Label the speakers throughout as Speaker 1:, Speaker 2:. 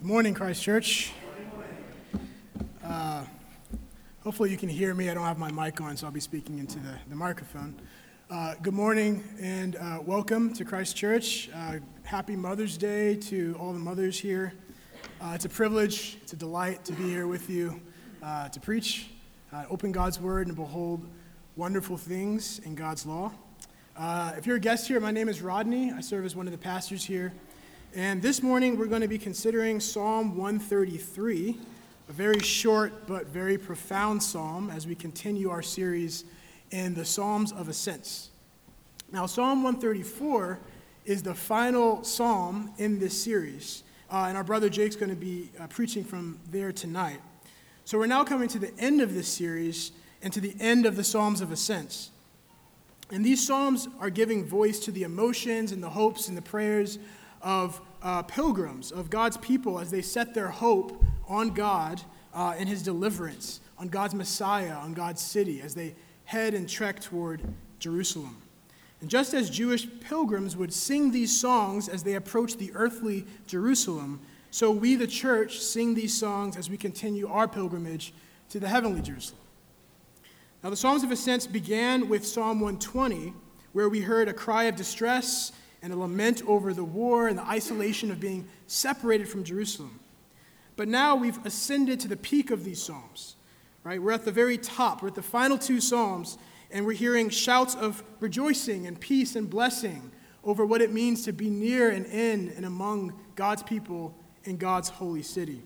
Speaker 1: Morning, Christ Church. Hopefully you can hear me. I don't have my mic on, so I'll be speaking into the microphone. Good morning and welcome to Christ Church. Happy Mother's Day to all the mothers here. It's a privilege, it's a delight to be here with you to preach, open God's Word, and behold wonderful things in God's law. If you're a guest here, my name is Rodney. I serve as one of the pastors here. And this morning, we're going to be considering Psalm 133, a very short but very profound psalm as we continue our series in the Psalms of Ascents. Now, Psalm 134 is the final psalm in this series, and our brother Jake's going to be preaching from there tonight. So we're now coming to the end of this series and to the end of the Psalms of Ascents. And these psalms are giving voice to the emotions and the hopes and the prayers of pilgrims, of God's people, as they set their hope on God and his deliverance, on God's Messiah, on God's city, as they head and trek toward Jerusalem. And just as Jewish pilgrims would sing these songs as they approach the earthly Jerusalem, so we, the church, sing these songs as we continue our pilgrimage to the heavenly Jerusalem. Now, the Psalms of Ascents began with Psalm 120, where we heard a cry of distress and a lament over the war and the isolation of being separated from Jerusalem. But now we've ascended to the peak of these psalms, right? We're at the very top. We're at the final two psalms, and we're hearing shouts of rejoicing and peace and blessing over what it means to be near and in and among God's people in God's holy city.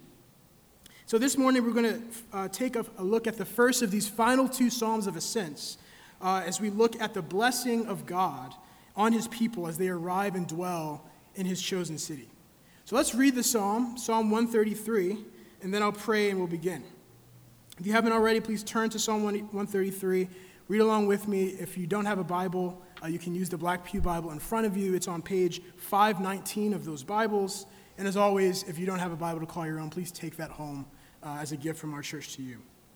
Speaker 1: So this morning we're going to take a look at the first of these final two psalms of ascents as we look at the blessing of God on his people as they arrive and dwell in his chosen city. So let's read the psalm, Psalm 133, and then I'll pray and we'll begin. If you haven't already, please turn to Psalm 133. Read along with me. If you don't have a Bible, you can use the Black Pew Bible in front of you. It's on page 519 of those Bibles. And as always, if you don't have a Bible to call your own, please take that home as a gift from our church to you.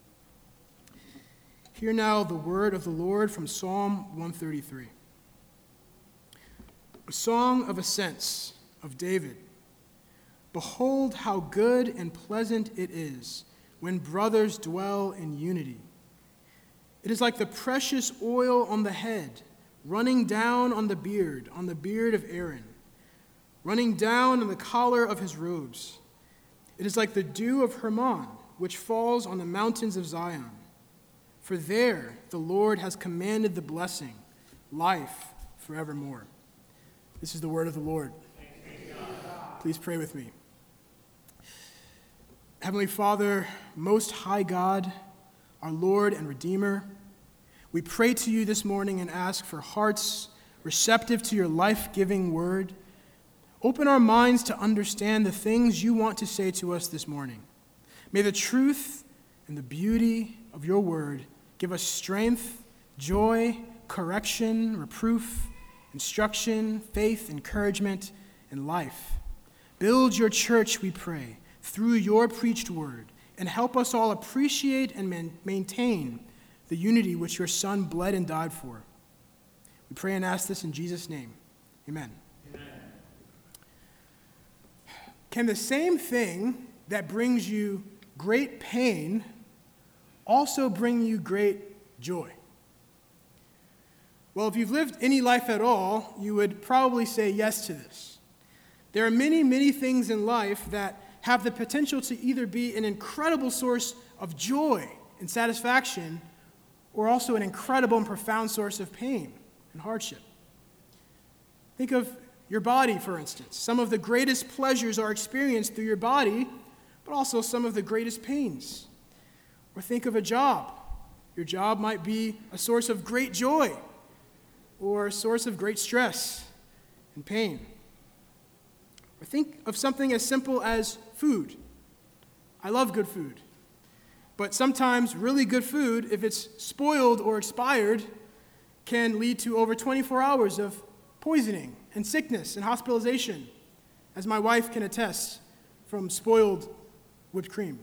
Speaker 1: Hear now the word of the Lord from Psalm 133. A song of ascents of David. Behold how good and pleasant it is when brothers dwell in unity. It is like the precious oil on the head, running down on the beard of Aaron, running down on the collar of his robes. It is like the dew of Hermon, which falls on the mountains of Zion. For there the Lord has commanded the blessing, life forevermore. This is the word of the Lord. Please pray with me. Heavenly Father, Most High God, our Lord and Redeemer, we pray to you this morning and ask for hearts receptive to your life-giving word. Open our minds to understand the things you want to say to us this morning. May the truth and the beauty of your word give us strength, joy, correction, reproof, instruction, faith, encouragement, and life. Build your church, we pray, through your preached word, and help us all appreciate and maintain the unity which your Son bled and died for. We pray and ask this in Jesus' name. Amen. Amen. Can the same thing that brings you great pain also bring you great joy? Well, if you've lived any life at all, you would probably say yes to this. There are many, many things in life that have the potential to either be an incredible source of joy and satisfaction, or also an incredible and profound source of pain and hardship. Think of your body, for instance. Some of the greatest pleasures are experienced through your body, but also some of the greatest pains. Or think of a job. Your job might be a source of great joy, or a source of great stress and pain. Or think of something as simple as food. I love good food. But sometimes really good food, if it's spoiled or expired, can lead to over 24 hours of poisoning and sickness and hospitalization, as my wife can attest from spoiled whipped cream.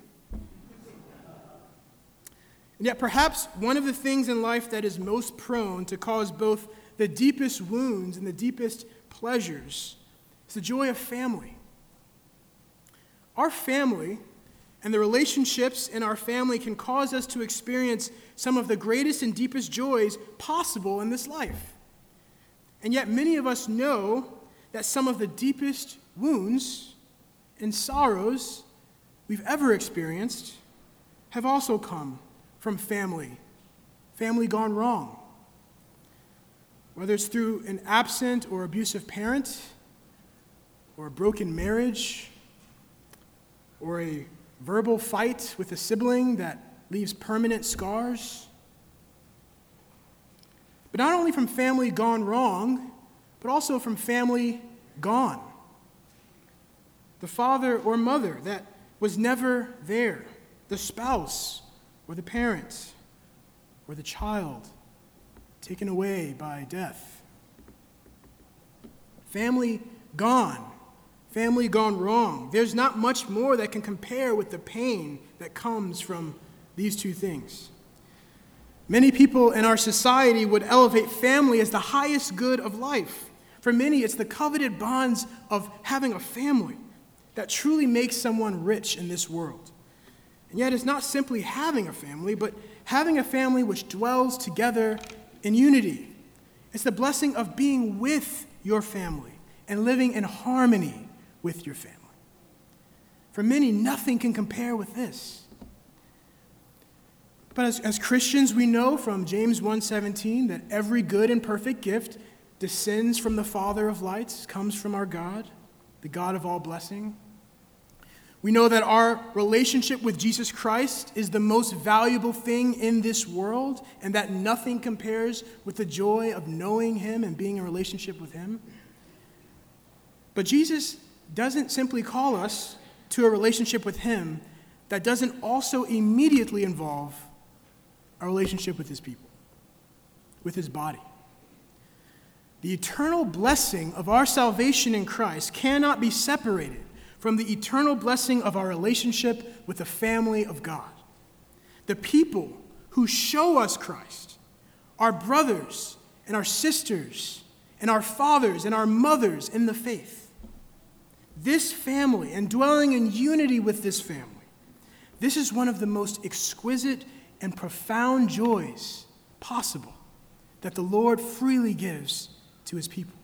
Speaker 1: And yet perhaps one of the things in life that is most prone to cause both the deepest wounds and the deepest pleasures is the joy of family. Our family and the relationships in our family can cause us to experience some of the greatest and deepest joys possible in this life. And yet many of us know that some of the deepest wounds and sorrows we've ever experienced have also come from family gone wrong. Whether it's through an absent or abusive parent, or a broken marriage, or a verbal fight with a sibling that leaves permanent scars. But not only from family gone wrong, but also from family gone. The father or mother that was never there, the spouse or the parent or the child taken away by death. Family gone wrong. There's not much more that can compare with the pain that comes from these two things. Many people in our society would elevate family as the highest good of life. For many, it's the coveted bonds of having a family that truly makes someone rich in this world. And yet it's not simply having a family, but having a family which dwells together in unity. It's the blessing of being with your family and living in harmony with your family. For many, nothing can compare with this. But as Christians, we know from James 1:17 that every good and perfect gift descends from the Father of lights, comes from our God, the God of all blessing. We know that our relationship with Jesus Christ is the most valuable thing in this world, and that nothing compares with the joy of knowing Him and being in a relationship with Him. But Jesus doesn't simply call us to a relationship with Him that doesn't also immediately involve a relationship with His people, with His body. The eternal blessing of our salvation in Christ cannot be separated from the eternal blessing of our relationship with the family of God. The people who show us Christ, our brothers and our sisters and our fathers and our mothers in the faith. This family and dwelling in unity with this family, this is one of the most exquisite and profound joys possible that the Lord freely gives to His people.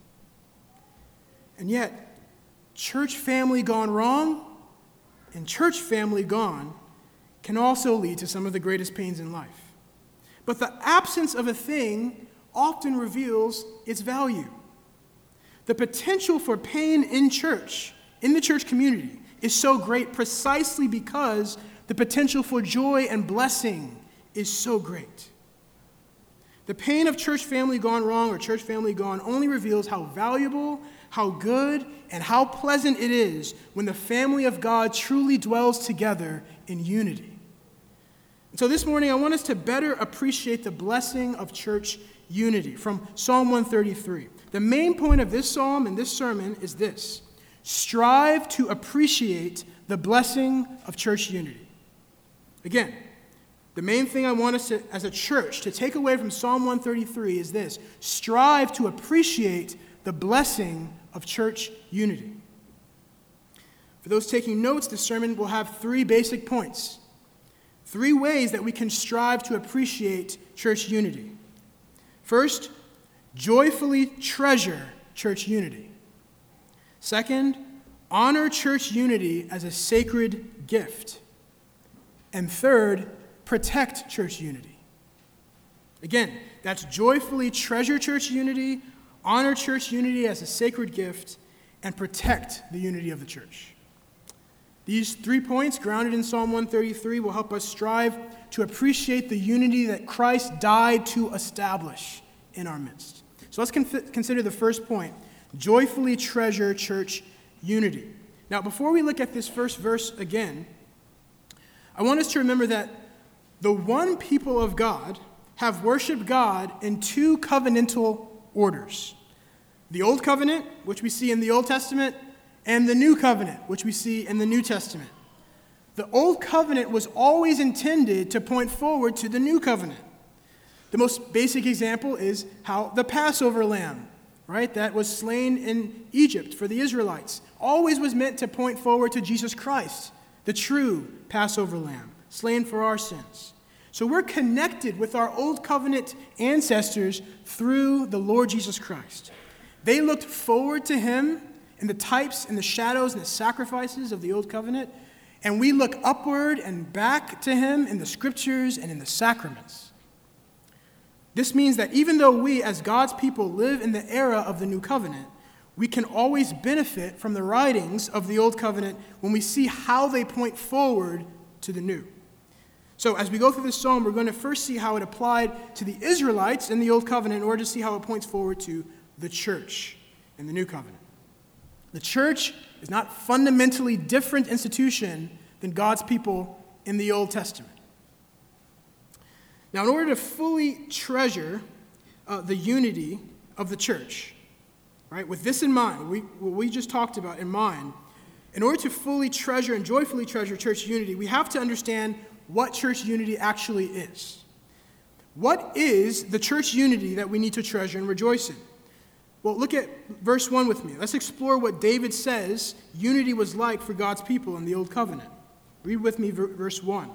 Speaker 1: And yet, church family gone wrong and church family gone can also lead to some of the greatest pains in life. But the absence of a thing often reveals its value. The potential for pain in church, in the church community, is so great precisely because the potential for joy and blessing is so great. The pain of church family gone wrong or church family gone only reveals how valuable, how good, and how pleasant it is when the family of God truly dwells together in unity. And so this morning, I want us to better appreciate the blessing of church unity from Psalm 133. The main point of this psalm and this sermon is this: strive to appreciate the blessing of church unity. Again, the main thing I want us to, as a church, to take away from Psalm 133 is this: strive to appreciate the blessing of church unity. For those taking notes, the sermon will have 3 basic points. 3 ways that we can strive to appreciate church unity. First, joyfully treasure church unity. Second, honor church unity as a sacred gift. And third, protect church unity. Again, that's joyfully treasure church unity, honor church unity as a sacred gift, and protect the unity of the church. These 3 points, grounded in Psalm 133, will help us strive to appreciate the unity that Christ died to establish in our midst. So let's consider the first point: joyfully treasure church unity. Now, before we look at this first verse again, I want us to remember that the one people of God have worshiped God in 2 covenantal orders: the Old Covenant, which we see in the Old Testament, and the New Covenant, which we see in the New Testament. The Old Covenant was always intended to point forward to the New Covenant. The most basic example is how the Passover lamb right, that was slain in Egypt for the Israelites, always was meant to point forward to Jesus Christ, the true Passover lamb, slain for our sins. So we're connected with our old covenant ancestors through the Lord Jesus Christ. They looked forward to him in the types and the shadows and the sacrifices of the old covenant, and we look upward and back to him in the scriptures and in the sacraments. This means that even though we, as God's people, live in the era of the new covenant, we can always benefit from the writings of the old covenant when we see how they point forward to the new. So as we go through this psalm, we're going to first see how it applied to the Israelites in the old covenant in order to see how it points forward to the church in the new covenant. The church is not a fundamentally different institution than God's people in the Old Testament. Now, in order to fully treasure the unity of the church, right, with this in mind, what we just talked about in mind, in order to fully treasure and joyfully treasure church unity, we have to understand what church unity actually is. What is the church unity that we need to treasure and rejoice in? Well, look at verse 1 with me. Let's explore what David says unity was like for God's people in the Old Covenant. Read with me verse 1.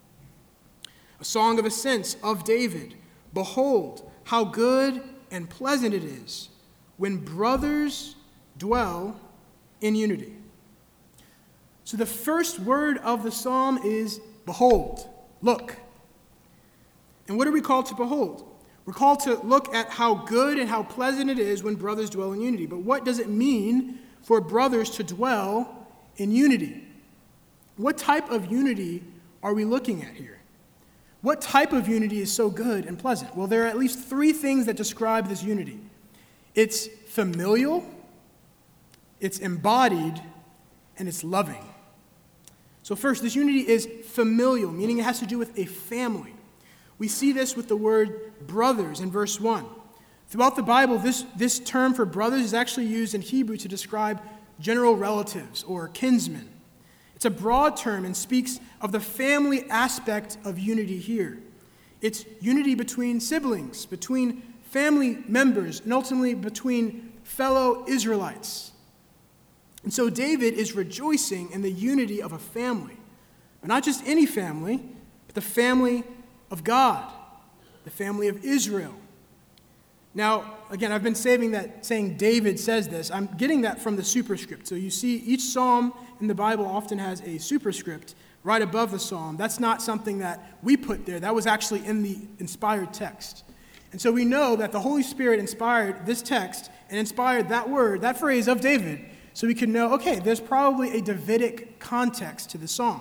Speaker 1: A song of ascents of David. Behold, how good and pleasant it is when brothers dwell in unity. So the first word of the psalm is behold, look. And what are we called to behold? We're called to look at how good and how pleasant it is when brothers dwell in unity. But what does it mean for brothers to dwell in unity? What type of unity are we looking at here? What type of unity is so good and pleasant? Well, there are at least three things that describe this unity. It's familial, it's embodied, and it's loving. So first, this unity is familial, meaning it has to do with a family. We see this with the word brothers in verse 1. Throughout the Bible, this term for brothers is actually used in Hebrew to describe general relatives or kinsmen. It's a broad term and speaks of the family aspect of unity here. It's unity between siblings, between family members, and ultimately between fellow Israelites. And so David is rejoicing in the unity of a family, but not just any family, but the family of God, the family of Israel. Now, again, I've been saying David says this. I'm getting that from the superscript. So you see each psalm in the Bible often has a superscript right above the psalm. That's not something that we put there. That was actually in the inspired text. And so we know that the Holy Spirit inspired this text and inspired that word, that phrase of David, so we can know, okay, there's probably a Davidic context to the psalm.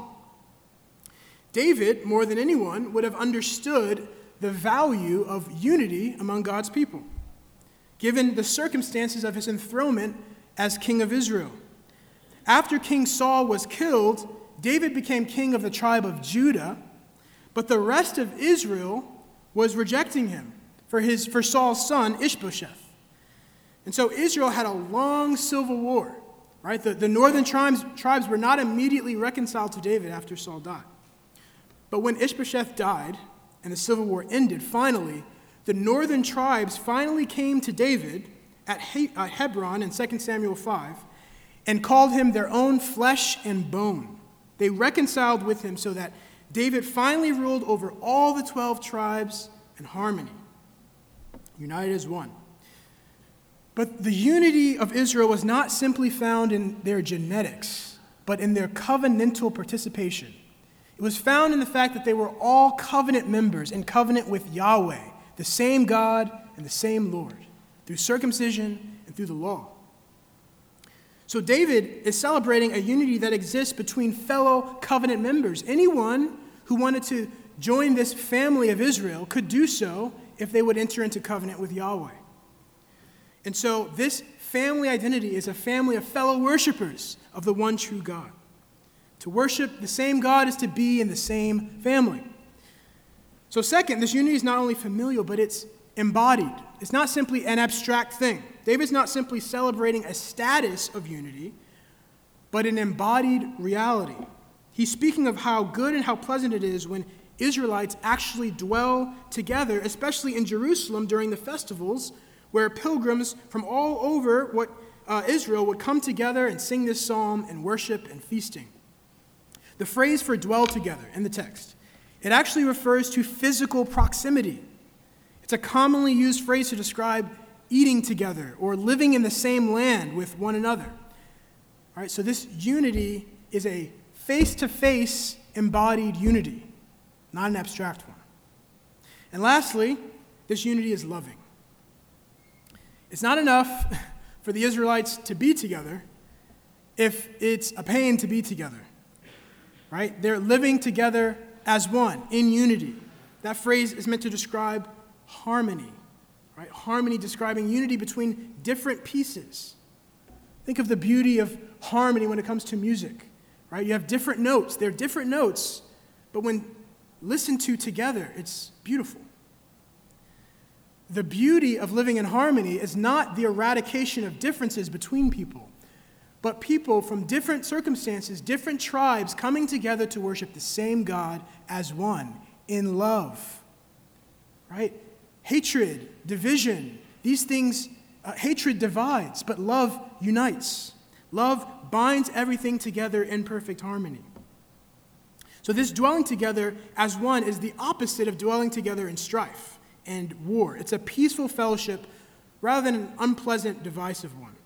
Speaker 1: David, more than anyone, would have understood the value of unity among God's people, given the circumstances of his enthronement as king of Israel. After King Saul was killed, David became king of the tribe of Judah, but the rest of Israel was rejecting him for Saul's son, Ishbosheth. And so Israel had a long civil war, right? The northern tribes were not immediately reconciled to David after Saul died. But when Ishbosheth died and the civil war ended, finally, the northern tribes finally came to David at Hebron in 2 Samuel 5 and called him their own flesh and bone. They reconciled with him so that David finally ruled over all the 12 tribes in harmony, united as one. But the unity of Israel was not simply found in their genetics, but in their covenantal participation. It was found in the fact that they were all covenant members in covenant with Yahweh, the same God and the same Lord, through circumcision and through the law. So David is celebrating a unity that exists between fellow covenant members. Anyone who wanted to join this family of Israel could do so if they would enter into covenant with Yahweh. And so this family identity is a family of fellow worshipers of the one true God. To worship the same God is to be in the same family. So second, this unity is not only familial, but it's embodied. It's not simply an abstract thing. David's not simply celebrating a status of unity, but an embodied reality. He's speaking of how good and how pleasant it is when Israelites actually dwell together, especially in Jerusalem during the festivals, where pilgrims from all over Israel would come together and sing this psalm and worship and feasting. The phrase for dwell together in the text, it actually refers to physical proximity. It's a commonly used phrase to describe eating together or living in the same land with one another. All right, so this unity is a face-to-face embodied unity, not an abstract one. And lastly, this unity is loving. It's not enough for the Israelites to be together if it's a pain to be together, right? They're living together as one, in unity. That phrase is meant to describe harmony, right? Harmony describing unity between different pieces. Think of the beauty of harmony when it comes to music, right? You have different notes. They're different notes, but when listened to together, it's beautiful. The beauty of living in harmony is not the eradication of differences between people, but people from different circumstances, different tribes coming together to worship the same God as one in love, right? Hatred, division, these things, hatred divides, but love unites. Love binds everything together in perfect harmony. So this dwelling together as one is the opposite of dwelling together in strife and war. It's a peaceful fellowship rather than an unpleasant, divisive one.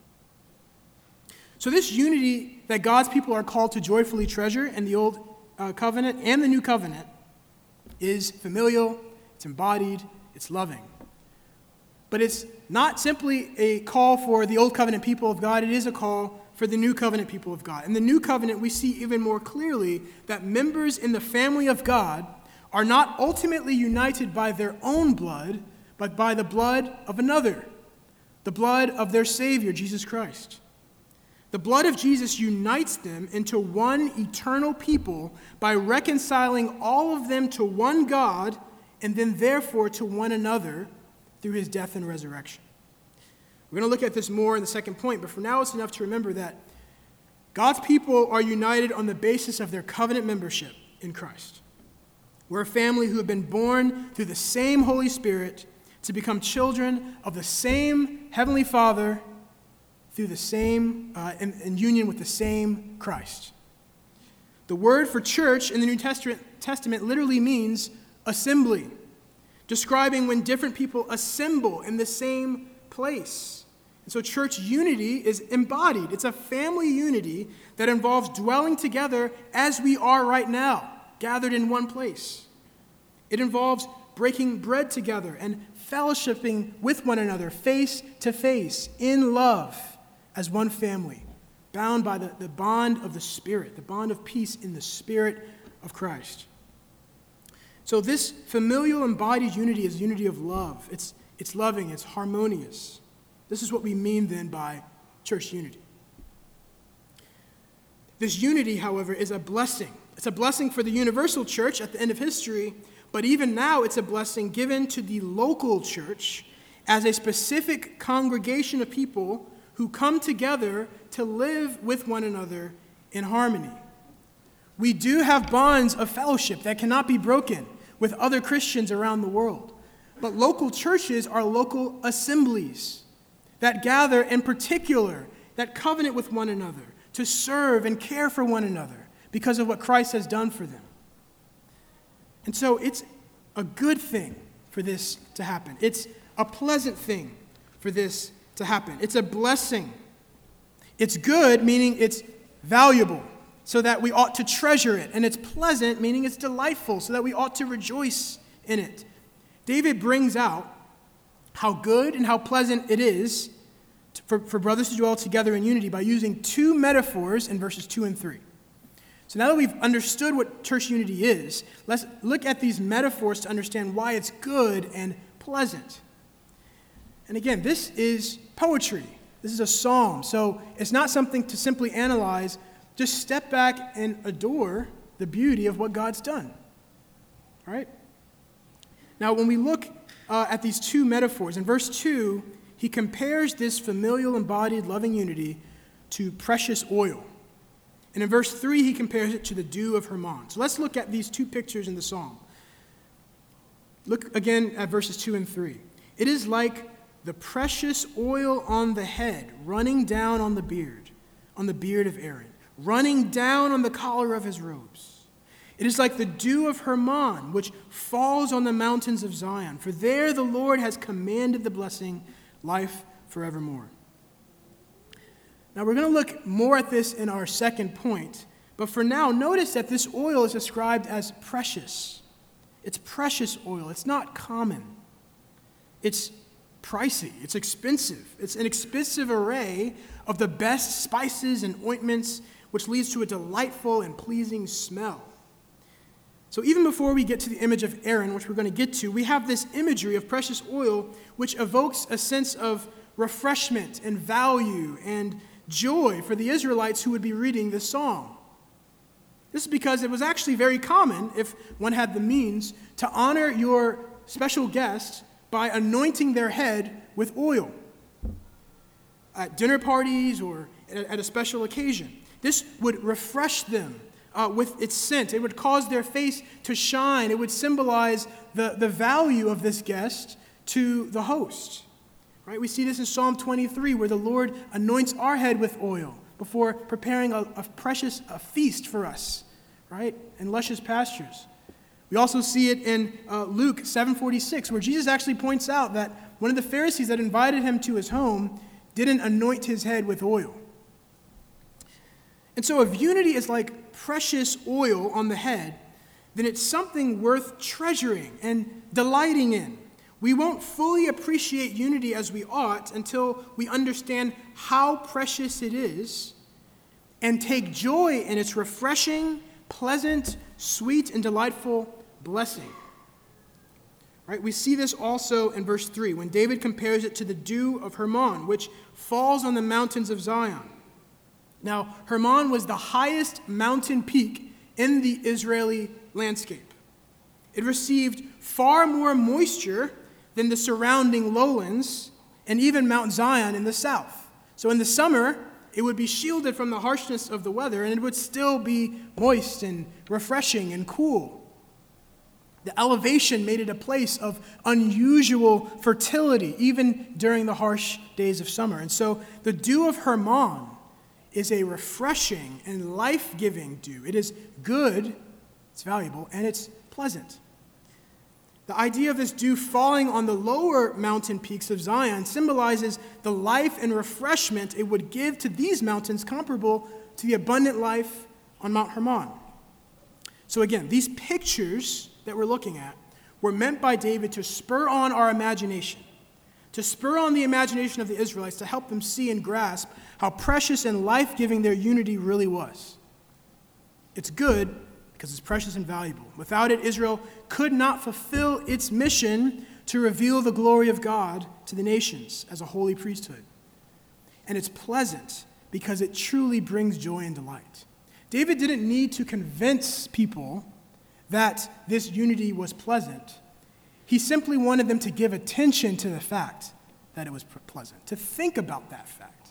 Speaker 1: So this unity that God's people are called to joyfully treasure in the Old Covenant and the New Covenant is familial, it's embodied, it's loving. But it's not simply a call for the Old Covenant people of God, it is a call for the New Covenant people of God. In the New Covenant, we see even more clearly that members in the family of God are not ultimately united by their own blood, but by the blood of another, the blood of their Savior, Jesus Christ. The blood of Jesus unites them into one eternal people by reconciling all of them to one God and then therefore to one another through his death and resurrection. We're going to look at this more in the second point, but for now it's enough to remember that God's people are united on the basis of their covenant membership in Christ. We're a family who have been born through the same Holy Spirit to become children of the same Heavenly Father through the same, in union with the same Christ. The word for church in the New Testament literally means assembly, describing when different people assemble in the same place. And so church unity is embodied. It's a family unity that involves dwelling together as we are right now, gathered in one place. It involves breaking bread together and fellowshipping with one another face to face in love as one family, bound by the bond of the Spirit, the bond of peace in the Spirit of Christ. So this familial embodied unity is unity of love. It's loving, it's harmonious. This is what we mean then by church unity. This unity, however, is a blessing. It's a blessing for the universal church at the end of history, but even now it's a blessing given to the local church as a specific congregation of people who come together to live with one another in harmony. We do have bonds of fellowship that cannot be broken with other Christians around the world. But local churches are local assemblies that gather in particular, that covenant with one another, to serve and care for one another because of what Christ has done for them. And so it's a good thing for this to happen. It's a pleasant thing for this to happen. It's a blessing. It's good, meaning it's valuable, so that we ought to treasure it. And it's pleasant, meaning it's delightful, so that we ought to rejoice in it. David brings out how good and how pleasant it is for brothers to dwell together in unity by using two metaphors in verses 2 and 3. So now that we've understood what church unity is, let's look at these metaphors to understand why it's good and pleasant. And again, this is poetry. This is a psalm. So it's not something to simply analyze. Just step back and adore the beauty of what God's done. All right? Now, when we look at these two metaphors, in verse 2, he compares this familial, embodied, loving unity to precious oil. And in verse 3, he compares it to the dew of Hermon. So let's look at these two pictures in the psalm. Look again at verses 2 and 3. It is like the precious oil on the head, running down on the beard of Aaron, running down on the collar of his robes. It is like the dew of Hermon, which falls on the mountains of Zion. For there the Lord has commanded the blessing, life forevermore. Now we're going to look more at this in our second point. But for now, notice that this oil is described as precious. It's precious oil. It's not common. It's pricey. It's expensive. It's an expensive array of the best spices and ointments, which leads to a delightful and pleasing smell. So even before we get to the image of Aaron, which we're going to get to, we have this imagery of precious oil, which evokes a sense of refreshment and value and joy for the Israelites who would be reading this song. This is because it was actually very common, if one had the means, to honor your special guest by anointing their head with oil at dinner parties or at a special occasion. This would refresh them with its scent. It would cause their face to shine. It would symbolize the value of this guest to the host. Right? We see this in Psalm 23, where the Lord anoints our head with oil before preparing a feast for us, right, in luscious pastures. We also see it in Luke 7:46, where Jesus actually points out that one of the Pharisees that invited him to his home didn't anoint his head with oil. And so if unity is like precious oil on the head, then it's something worth treasuring and delighting in. We won't fully appreciate unity as we ought until we understand how precious it is and take joy in its refreshing, pleasant, sweet, and delightful blessing. Right? We see this also in verse 3 when David compares it to the dew of Hermon, which falls on the mountains of Zion. Now, Hermon was the highest mountain peak in the Israeli landscape. It received far more moisture than the surrounding lowlands and even Mount Zion in the south. So in the summer, it would be shielded from the harshness of the weather, and it would still be moist and refreshing and cool. The elevation made it a place of unusual fertility, even during the harsh days of summer. And so the dew of Hermon is a refreshing and life-giving dew. It is good, it's valuable, and it's pleasant. The idea of this dew falling on the lower mountain peaks of Zion symbolizes the life and refreshment it would give to these mountains, comparable to the abundant life on Mount Hermon. So again, these pictures that we're looking at were meant by David to spur on our imagination, to spur on the imagination of the Israelites, to help them see and grasp how precious and life-giving their unity really was. It's good because it's precious and valuable. Without it, Israel could not fulfill its mission to reveal the glory of God to the nations as a holy priesthood. And it's pleasant because it truly brings joy and delight. David didn't need to convince people that this unity was pleasant. He simply wanted them to give attention to the fact that it was pleasant, to think about that fact.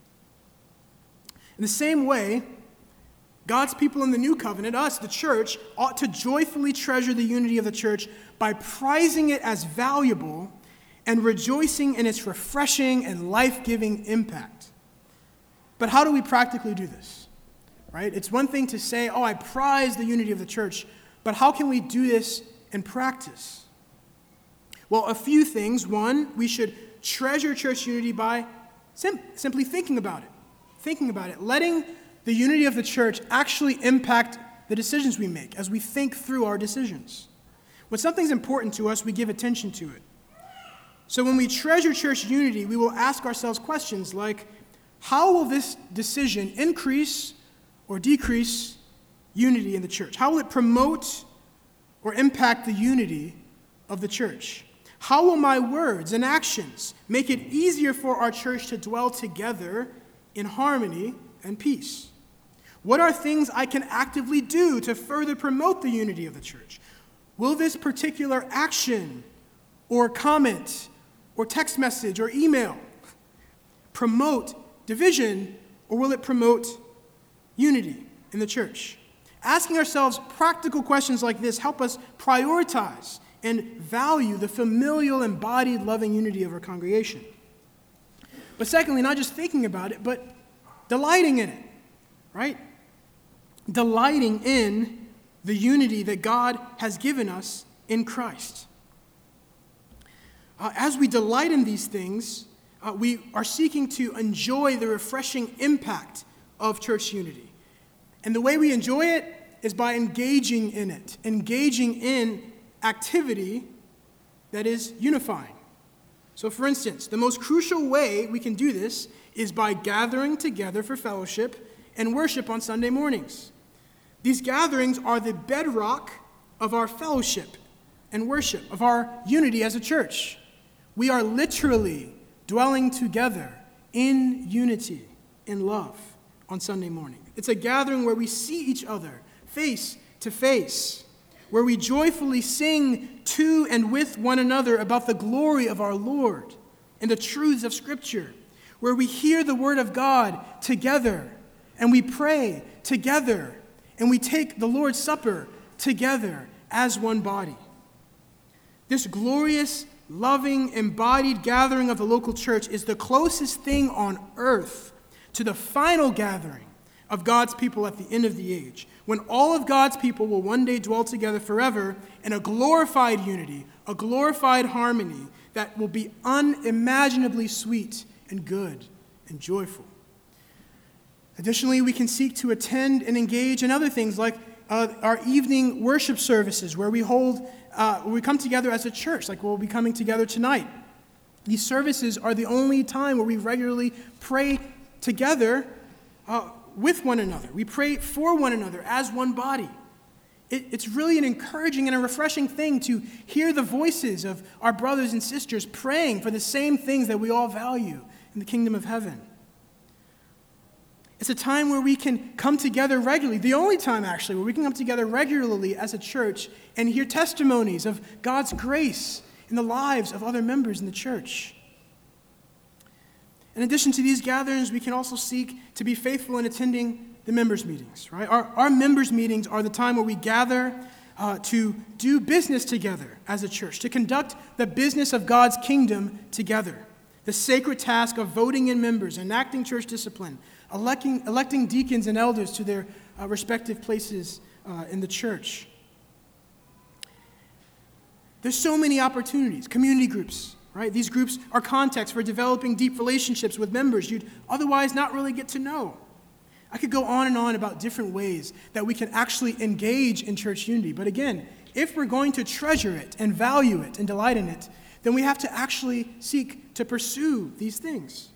Speaker 1: In the same way, God's people in the new covenant, us, the church, ought to joyfully treasure the unity of the church by prizing it as valuable and rejoicing in its refreshing and life-giving impact. But how do we practically do this? Right? It's one thing to say, I prize the unity of the church, but how can we do this in practice? Well, a few things. One, we should treasure church unity by simply thinking about it, letting the unity of the church actually impact the decisions we make as we think through our decisions. When something's important to us, we give attention to it. So when we treasure church unity, we will ask ourselves questions like, how will this decision increase or decrease unity in the church? How will it promote or impact the unity of the church? How will my words and actions make it easier for our church to dwell together in harmony and peace? What are things I can actively do to further promote the unity of the church? Will this particular action or comment or text message or email promote division, or will it promote unity in the church? Asking ourselves practical questions like this help us prioritize and value the familial, embodied, loving unity of our congregation. But secondly, not just thinking about it, but delighting in it, right? Delighting in the unity that God has given us in Christ. As we delight in these things, we are seeking to enjoy the refreshing impact of church unity. And the way we enjoy it is by engaging in it, engaging in activity that is unifying. So, for instance, the most crucial way we can do this is by gathering together for fellowship and worship on Sunday mornings. These gatherings are the bedrock of our fellowship and worship, of our unity as a church. We are literally dwelling together in unity, in love, on Sunday morning. It's a gathering where we see each other face to face, where we joyfully sing to and with one another about the glory of our Lord and the truths of Scripture, where we hear the Word of God together, and we pray together, and we take the Lord's Supper together as one body. This glorious, loving, embodied gathering of the local church is the closest thing on earth to the final gathering of God's people at the end of the age, when all of God's people will one day dwell together forever in a glorified unity, a glorified harmony that will be unimaginably sweet and good and joyful. Additionally, we can seek to attend and engage in other things like our evening worship services where we come together as a church, like we'll be coming together tonight. These services are the only time where we regularly pray together with one another. We pray for one another as one body. It's really an encouraging and a refreshing thing to hear the voices of our brothers and sisters praying for the same things that we all value in the kingdom of heaven. It's a time where we can come together regularly, the only time actually where we can come together regularly as a church and hear testimonies of God's grace in the lives of other members in the church. In addition to these gatherings, we can also seek to be faithful in attending the members' meetings, right? Our members' meetings are the time where we gather to do business together as a church, to conduct the business of God's kingdom together. The sacred task of voting in members, enacting church discipline, electing deacons and elders to their respective places in the church. There's so many opportunities, community groups, right? These groups are contexts for developing deep relationships with members you'd otherwise not really get to know. I could go on and on about different ways that we can actually engage in church unity. But again, if we're going to treasure it and value it and delight in it, then we have to actually seek to pursue these things.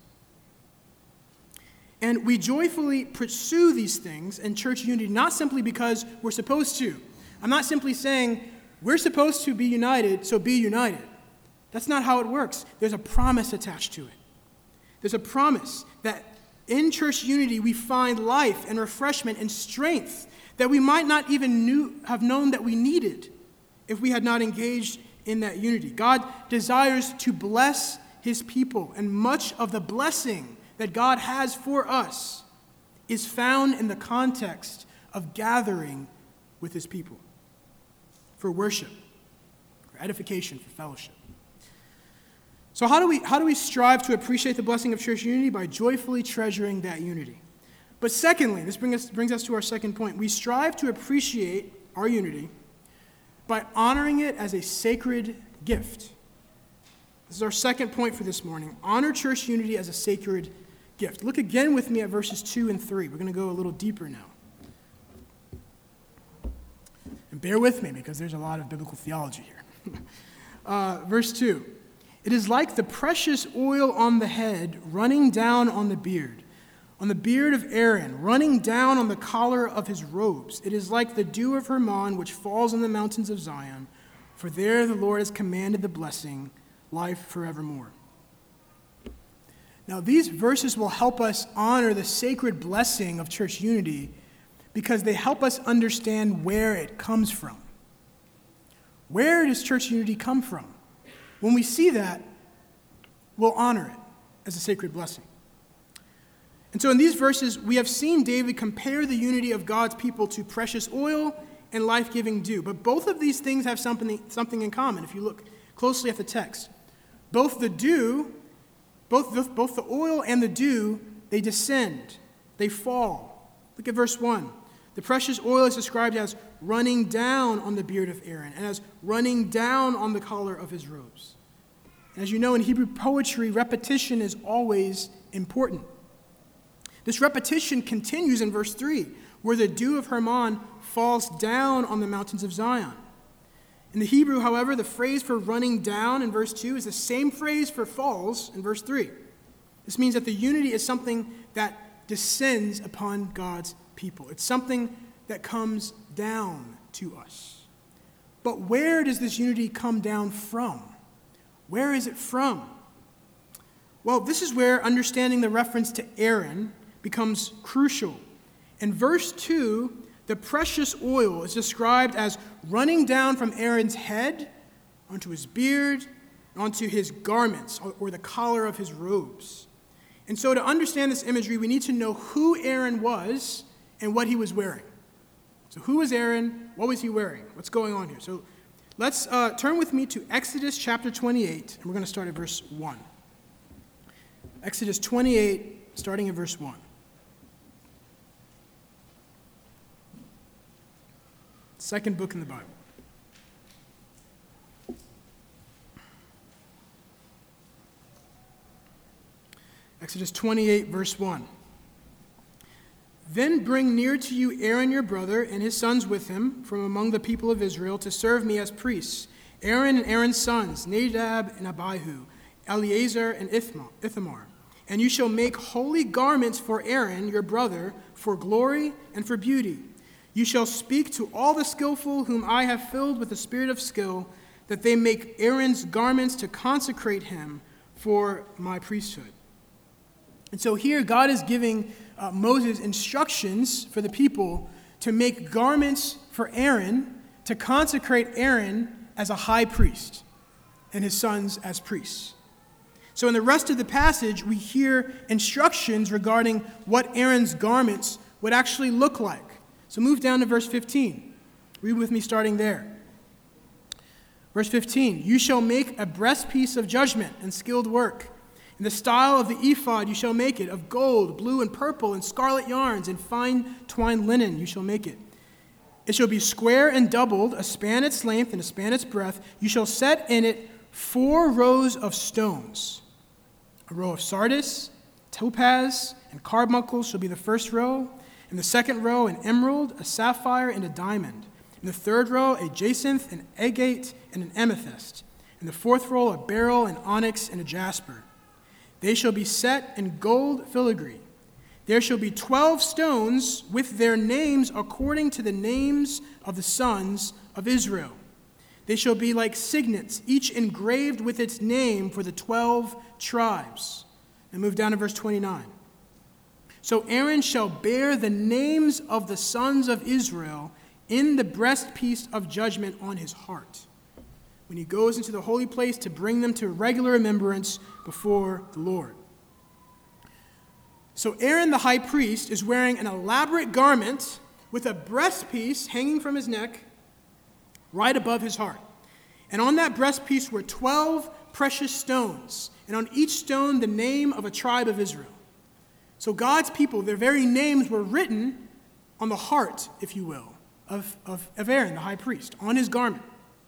Speaker 1: And we joyfully pursue these things in church unity, not simply because we're supposed to. I'm not simply saying we're supposed to be united, so be united. That's not how it works. There's a promise attached to it. There's a promise that in church unity we find life and refreshment and strength that we might not even have known that we needed if we had not engaged in that unity. God desires to bless his people, and much of the blessing that God has for us is found in the context of gathering with his people for worship, for edification, for fellowship. So how do we strive to appreciate the blessing of church unity? By joyfully treasuring that unity. But secondly, this brings us to our second point. We strive to appreciate our unity by honoring it as a sacred gift. This is our second point for this morning. Honor church unity as a sacred gift. Look again with me at verses 2 and 3. We're going to go a little deeper now. And bear with me because there's a lot of biblical theology here. Verse 2. It is like the precious oil on the head running down on the beard of Aaron, running down on the collar of his robes. It is like the dew of Hermon, which falls on the mountains of Zion, for there the Lord has commanded the blessing, life forevermore. Now, these verses will help us honor the sacred blessing of church unity because they help us understand where it comes from. Where does church unity come from? When we see that, we'll honor it as a sacred blessing. And so in these verses, we have seen David compare the unity of God's people to precious oil and life-giving dew. But both of these things have something in common if you look closely at the text. Both the dew, both the oil and the dew, they descend, they fall. Look at verse 1. The precious oil is described as running down on the beard of Aaron and as running down on the collar of his robes. As you know, in Hebrew poetry, repetition is always important. This repetition continues in verse 3, where the dew of Hermon falls down on the mountains of Zion. In the Hebrew, however, the phrase for running down in verse 2 is the same phrase for falls in verse 3. This means that the unity is something that descends upon God's people. It's something that comes down to us. But where does this unity come down from? Where is it from? Well, this is where understanding the reference to Aaron becomes crucial. In verse 2, the precious oil is described as running down from Aaron's head onto his beard, onto his garments, or the collar of his robes. And so to understand this imagery, we need to know who Aaron was and what he was wearing. So who was Aaron? What was he wearing? What's going on here? So let's turn with me to Exodus chapter 28, and we're going to start at verse 1. Exodus 28, starting at verse 1. Second book in the Bible. Exodus 28, verse 1. Then bring near to you Aaron your brother and his sons with him from among the people of Israel to serve me as priests. Aaron and Aaron's sons, Nadab and Abihu, Eleazar and Ithamar. And you shall make holy garments for Aaron your brother for glory and for beauty. You shall speak to all the skillful whom I have filled with the spirit of skill, that they make Aaron's garments to consecrate him for my priesthood. And so here God is giving Moses instructions for the people to make garments for Aaron, to consecrate Aaron as a high priest and his sons as priests. So in the rest of the passage, we hear instructions regarding what Aaron's garments would actually look like. So move down to verse 15. Read with me starting there. Verse 15, you shall make a breastpiece of judgment and skilled work. In the style of the ephod you shall make it, of gold, blue, and purple, and scarlet yarns, and fine twined linen you shall make it. It shall be square and doubled, a span its length and a span its breadth. You shall set in it 4 rows of stones. A row of sardius, topaz, and carbuncle shall be the first row. In the second row, an emerald, a sapphire, and a diamond. In the third row, a jacinth, an agate, and an amethyst. In the fourth row, a beryl, an onyx, and a jasper. They shall be set in gold filigree. There shall be 12 stones with their names according to the names of the sons of Israel. They shall be like signets, each engraved with its name for the 12 tribes. And move down to verse 29. So Aaron shall bear the names of the sons of Israel in the breastpiece of judgment on his heart, when he goes into the holy place to bring them to regular remembrance before the Lord. So Aaron the high priest is wearing an elaborate garment with a breastpiece hanging from his neck right above his heart. And on that breastpiece were 12 precious stones, and on each stone the name of a tribe of Israel. So God's people, their very names were written on the heart, if you will, of Aaron the high priest, on his garment.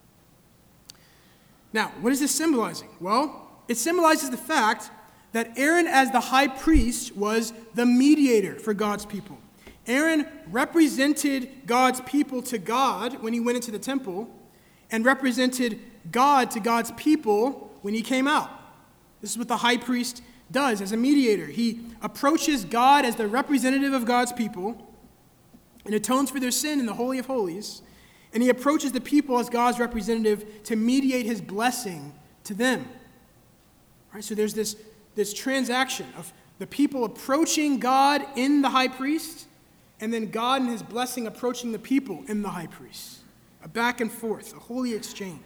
Speaker 1: Now, what is this symbolizing? Well, it symbolizes the fact that Aaron, as the high priest, was the mediator for God's people. Aaron represented God's people to God when he went into the temple, and represented God to God's people when he came out. This is what the high priest does as a mediator. He approaches God as the representative of God's people and atones for their sin in the Holy of Holies. And he approaches the people as God's representative to mediate his blessing to them. All right, so there's this transaction of the people approaching God in the high priest, and then God and his blessing approaching the people in the high priest. A back and forth, a holy exchange.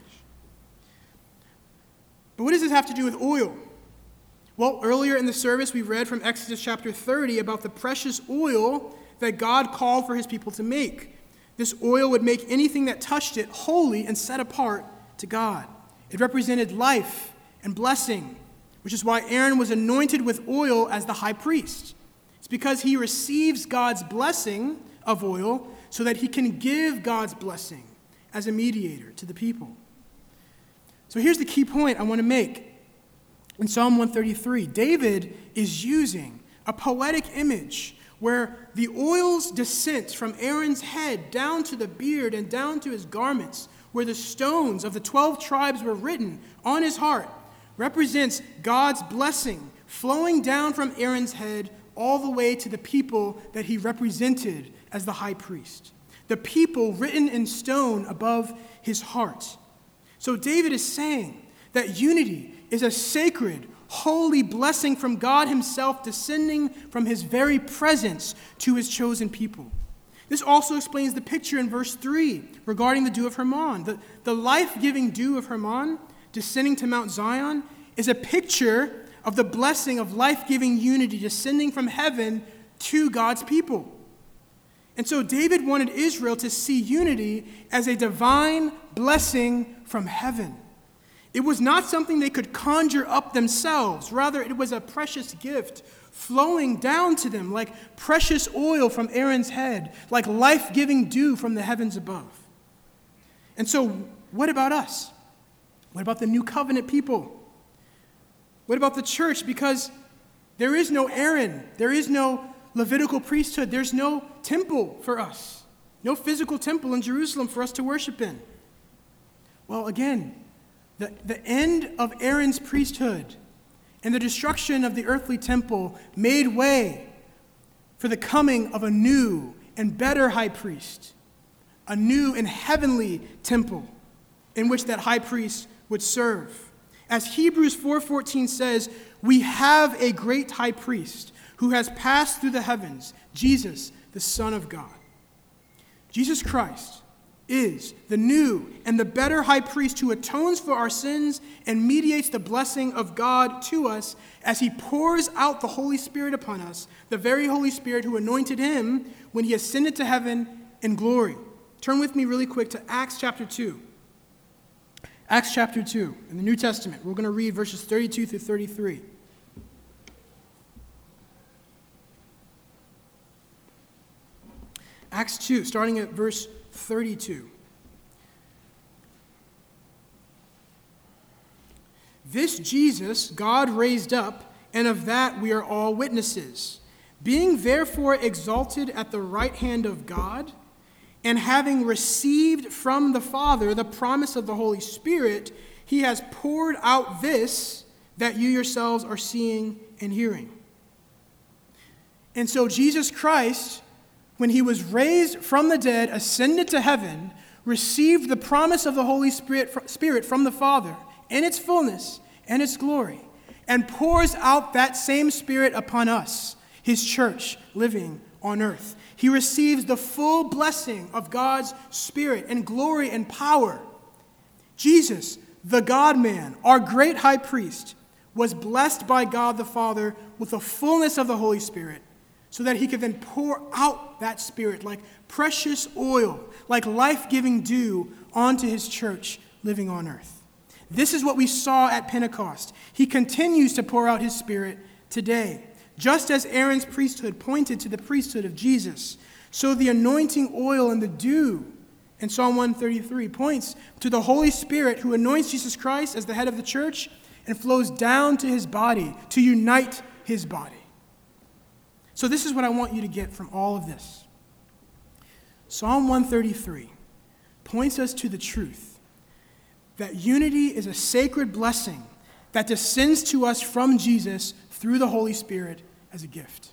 Speaker 1: But what does this have to do with oil? Well, earlier in the service, we read from Exodus chapter 30 about the precious oil that God called for his people to make. This oil would make anything that touched it holy and set apart to God. It represented life and blessing, which is why Aaron was anointed with oil as the high priest. It's because he receives God's blessing of oil so that he can give God's blessing as a mediator to the people. So here's the key point I want to make. In Psalm 133, David is using a poetic image where the oil's descent from Aaron's head down to the beard and down to his garments, where the stones of the 12 tribes were written on his heart, represents God's blessing flowing down from Aaron's head all the way to the people that he represented as the high priest. The people written in stone above his heart. So David is saying that unity is a sacred, holy blessing from God himself descending from his very presence to his chosen people. This also explains the picture in verse 3 regarding the dew of Hermon. The life-giving dew of Hermon descending to Mount Zion is a picture of the blessing of life-giving unity descending from heaven to God's people. And so David wanted Israel to see unity as a divine blessing from heaven. It was not something they could conjure up themselves. Rather, it was a precious gift flowing down to them like precious oil from Aaron's head, like life-giving dew from the heavens above. And so, what about us? What about the new covenant people? What about the church? Because there is no Aaron, there is no Levitical priesthood, there's no temple for us, no physical temple in Jerusalem for us to worship in. Well, again, the end of Aaron's priesthood and the destruction of the earthly temple made way for the coming of a new and better high priest, a new and heavenly temple in which that high priest would serve. As Hebrews 4:14 says, we have a great high priest who has passed through the heavens, Jesus, the Son of God. Jesus Christ is the new and the better high priest who atones for our sins and mediates the blessing of God to us as he pours out the Holy Spirit upon us, the very Holy Spirit who anointed him when he ascended to heaven in glory. Turn with me really quick to Acts chapter 2. Acts chapter 2 in the New Testament. We're going to read verses 32 through 33. Acts 2, starting at verse 32. This Jesus God raised up, and of that we are all witnesses. Being therefore exalted at the right hand of God, and having received from the Father the promise of the Holy Spirit, he has poured out this that you yourselves are seeing and hearing. And so Jesus Christ, when he was raised from the dead, ascended to heaven, received the promise of the Holy Spirit from the Father in its fullness and its glory, and pours out that same Spirit upon us, his church, living on earth. He receives the full blessing of God's Spirit and glory and power. Jesus, the God-man, our great high priest, was blessed by God the Father with the fullness of the Holy Spirit, so that he could then pour out that Spirit like precious oil, like life-giving dew onto his church living on earth. This is what we saw at Pentecost. He continues to pour out his Spirit today. Just as Aaron's priesthood pointed to the priesthood of Jesus, so the anointing oil and the dew in Psalm 133 points to the Holy Spirit who anoints Jesus Christ as the head of the church and flows down to his body to unite his body. So this is what I want you to get from all of this. Psalm 133 points us to the truth that unity is a sacred blessing that descends to us from Jesus through the Holy Spirit as a gift.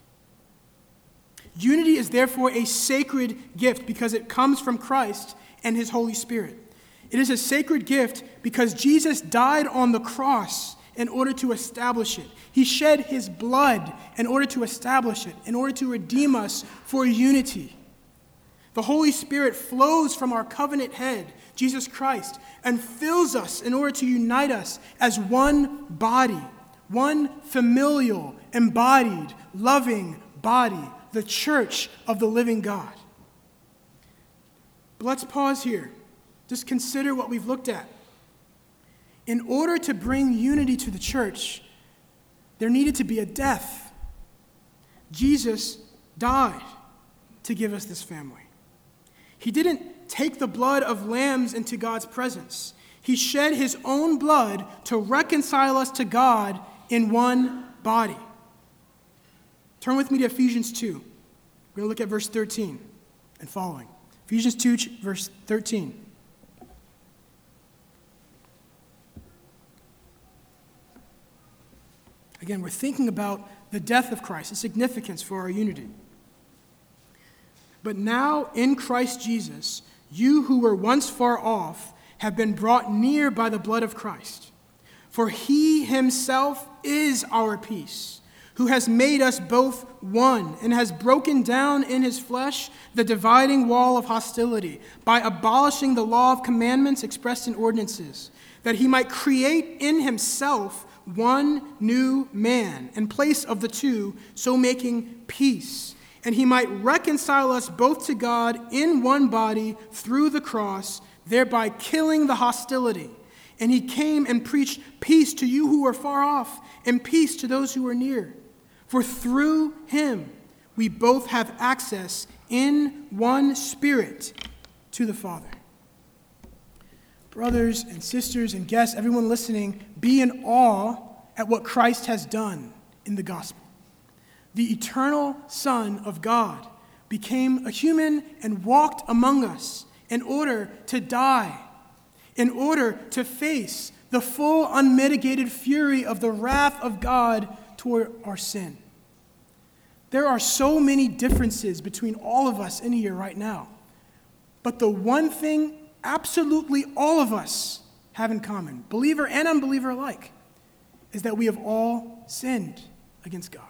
Speaker 1: Unity is therefore a sacred gift because it comes from Christ and his Holy Spirit. It is a sacred gift because Jesus died on the cross in order to establish it. He shed his blood in order to establish it, in order to redeem us for unity. The Holy Spirit flows from our covenant head, Jesus Christ, and fills us in order to unite us as one body, one familial, embodied, loving body, the church of the living God. But let's pause here. Just consider what we've looked at. In order to bring unity to the church, there needed to be a death. Jesus died to give us this family. He didn't take the blood of lambs into God's presence. He shed his own blood to reconcile us to God in one body. Turn with me to Ephesians 2. We're going to look at verse 13 and following. Ephesians 2, verse 13. Again, we're thinking about the death of Christ, the significance for our unity. But now in Christ Jesus, you who were once far off have been brought near by the blood of Christ. For he himself is our peace, who has made us both one and has broken down in his flesh the dividing wall of hostility by abolishing the law of commandments expressed in ordinances, that he might create in himself one new man in place of the two, so making peace. And he might reconcile us both to God in one body through the cross, thereby killing the hostility. And he came and preached peace to you who were far off, and peace to those who were near. For through him we both have access in one Spirit to the Father. Brothers and sisters and guests, everyone listening, be in awe at what Christ has done in the gospel. The eternal Son of God became a human and walked among us in order to die, in order to face the full unmitigated fury of the wrath of God toward our sin. There are so many differences between all of us in here right now. But the one thing absolutely all of us have in common, believer and unbeliever alike, is that we have all sinned against God.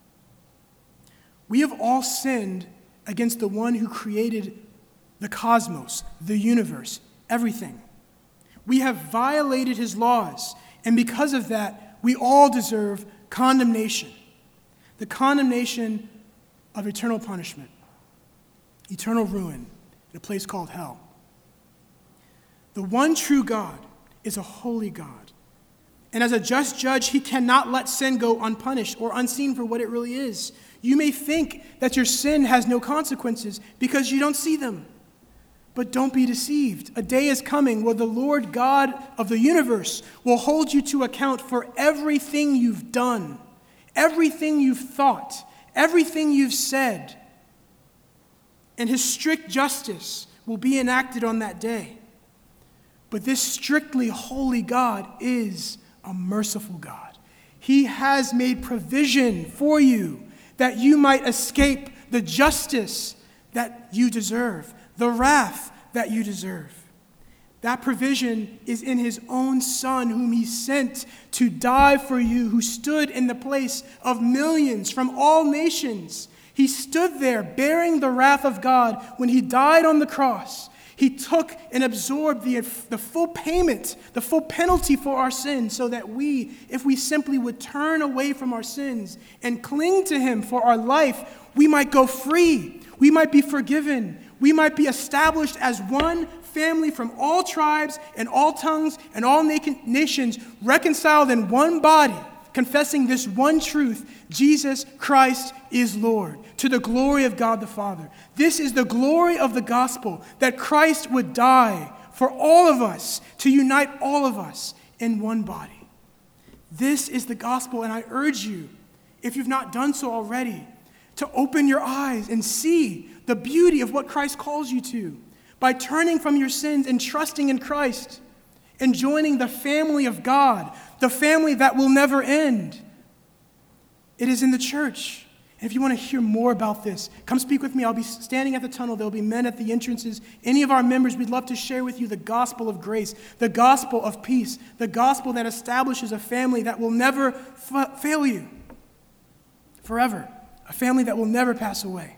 Speaker 1: We have all sinned against the one who created the cosmos, the universe, everything. We have violated his laws, and because of that, we all deserve condemnation. The condemnation of eternal punishment, eternal ruin, in a place called hell. The one true God is a holy God. And as a just judge, he cannot let sin go unpunished or unseen for what it really is. You may think that your sin has no consequences because you don't see them. But don't be deceived. A day is coming where the Lord God of the universe will hold you to account for everything you've done, everything you've thought, everything you've said. And his strict justice will be enacted on that day. But this strictly holy God is a merciful God. He has made provision for you that you might escape the justice that you deserve, the wrath that you deserve. That provision is in his own Son, whom he sent to die for you, who stood in the place of millions from all nations. He stood there bearing the wrath of God when he died on the cross. He took and absorbed the full payment, the full penalty for our sins, so that we, if we simply would turn away from our sins and cling to him for our life, we might go free. We might be forgiven. We might be established as one family from all tribes and all tongues and all nations, reconciled in one body, confessing this one truth: Jesus Christ is Lord, to the glory of God the Father. This is the glory of the gospel, that Christ would die for all of us, to unite all of us in one body. This is the gospel, and I urge you, if you've not done so already, to open your eyes and see the beauty of what Christ calls you to by turning from your sins and trusting in Christ and joining the family of God, the family that will never end. It is in the church. And if you want to hear more about this, come speak with me. I'll be standing at the tunnel. There'll be men at the entrances. Any of our members, we'd love to share with you the gospel of grace, the gospel of peace, the gospel that establishes a family that will never fail you forever, a family that will never pass away.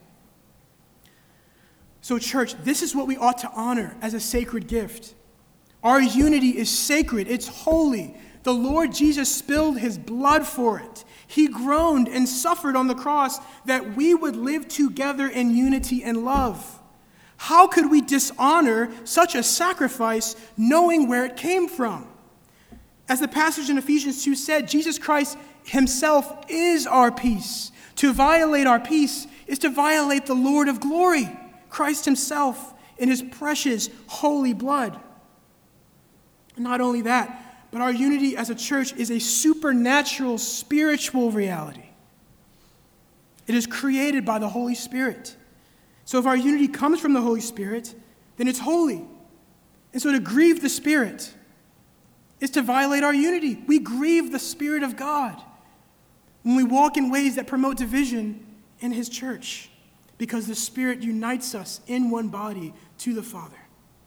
Speaker 1: So, church, this is what we ought to honor as a sacred gift. Our unity is sacred. It's holy. The Lord Jesus spilled his blood for it. He groaned and suffered on the cross that we would live together in unity and love. How could we dishonor such a sacrifice knowing where it came from? As the passage in Ephesians 2 said, Jesus Christ himself is our peace. To violate our peace is to violate the Lord of glory, Christ himself, in his precious holy blood. And not only that, but our unity as a church is a supernatural spiritual reality. It is created by the Holy Spirit. So if our unity comes from the Holy Spirit, then it's holy. And so to grieve the Spirit is to violate our unity. We grieve the Spirit of God when we walk in ways that promote division in his church, because the Spirit unites us in one body to the Father.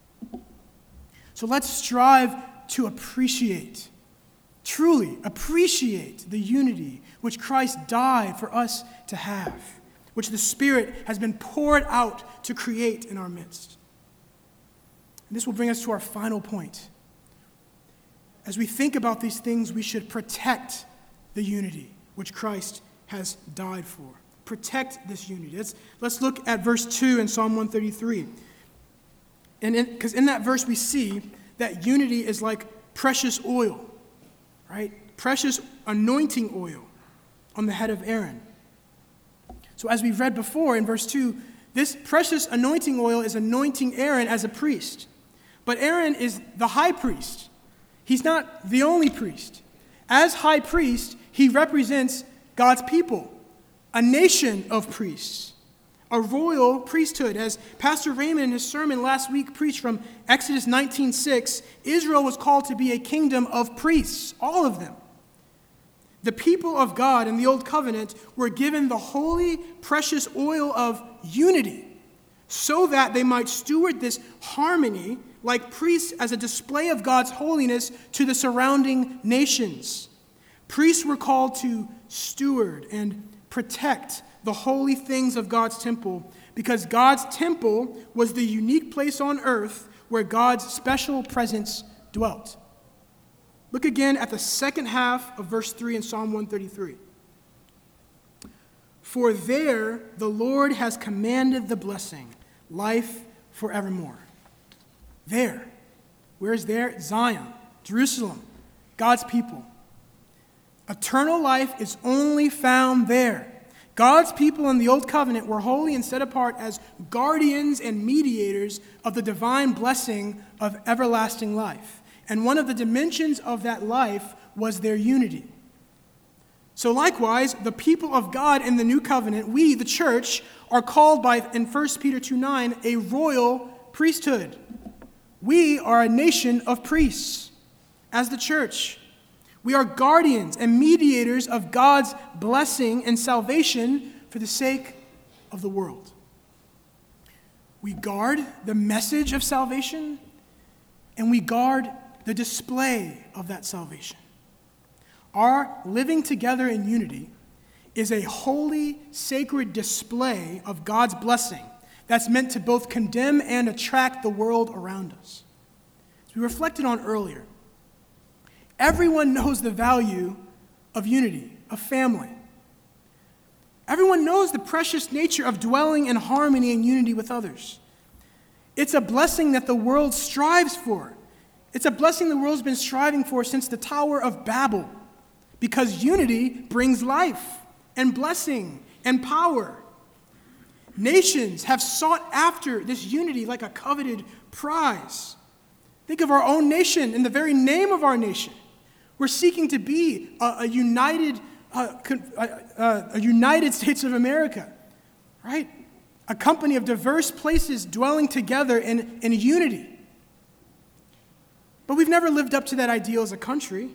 Speaker 1: So let's strive to appreciate, truly appreciate the unity which Christ died for us to have, which the Spirit has been poured out to create in our midst. And this will bring us to our final point. As we think about these things, we should protect the unity which Christ has died for. Protect this unity. Let's look at verse 2 in Psalm 133. Because in that verse we see that unity is like precious oil, right? Precious anointing oil on the head of Aaron. So as we've read before in verse 2, this precious anointing oil is anointing Aaron as a priest. But Aaron is the high priest. He's not the only priest. As high priest, he represents God's people, a nation of priests, a royal priesthood. As Pastor Raymond in his sermon last week preached from Exodus 19:6, Israel was called to be a kingdom of priests, all of them. The people of God in the Old Covenant were given the holy, precious oil of unity so that they might steward this harmony like priests as a display of God's holiness to the surrounding nations. Priests were called to steward and protect the holy things of God's temple because God's temple was the unique place on earth where God's special presence dwelt. Look again at the second half of verse 3 in Psalm 133. For there the Lord has commanded the blessing, life forevermore. There. Where is there? Zion, Jerusalem, God's people. Eternal life is only found there. God's people in the Old Covenant were holy and set apart as guardians and mediators of the divine blessing of everlasting life. And one of the dimensions of that life was their unity. So likewise, the people of God in the New Covenant, we, the church, are called by, in 1 Peter 2:9, a royal priesthood. We are a nation of priests as the church. We are guardians and mediators of God's blessing and salvation for the sake of the world. We guard the message of salvation, and we guard the display of that salvation. Our living together in unity is a holy, sacred display of God's blessing that's meant to both condemn and attract the world around us. As we reflected on earlier, everyone knows the value of unity, of family. Everyone knows the precious nature of dwelling in harmony and unity with others. It's a blessing that the world strives for. It's a blessing the world's been striving for since the Tower of Babel, because unity brings life and blessing and power. Nations have sought after this unity like a coveted prize. Think of our own nation, in the very name of our nation. We're seeking to be a united States of America, right? A company of diverse places dwelling together in unity. But we've never lived up to that ideal as a country.